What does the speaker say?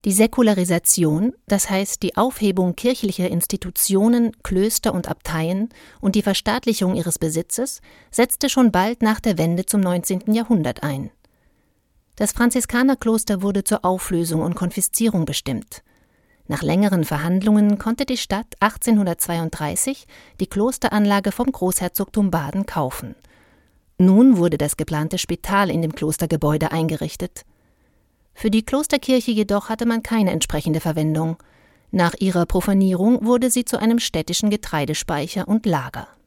Die Säkularisation, das heißt die Aufhebung kirchlicher Institutionen, Klöster und Abteien und die Verstaatlichung ihres Besitzes, setzte schon bald nach der Wende zum 19. Jahrhundert ein. Das Franziskanerkloster wurde zur Auflösung und Konfiszierung bestimmt. Nach längeren Verhandlungen konnte die Stadt 1832 die Klosteranlage vom Großherzogtum Baden kaufen. Nun wurde das geplante Spital in dem Klostergebäude eingerichtet. Für die Klosterkirche jedoch hatte man keine entsprechende Verwendung. Nach ihrer Profanierung wurde sie zu einem städtischen Getreidespeicher und Lager.